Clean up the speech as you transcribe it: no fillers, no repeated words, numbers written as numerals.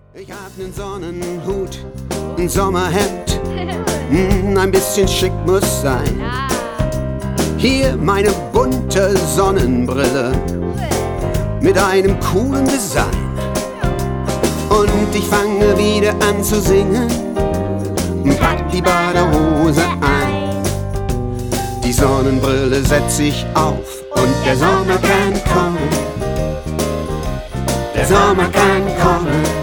Ich hab nen Sonnenhut, ein Sommerhemd, ein bisschen schick muss sein. Hier meine bunte Sonnenbrille mit einem coolen Design. Und ich fange wieder an zu singen, pack die Badehose ein. Die Sonnenbrille setz ich auf und der Sommer kann kommen. Der Sommer kann kommen.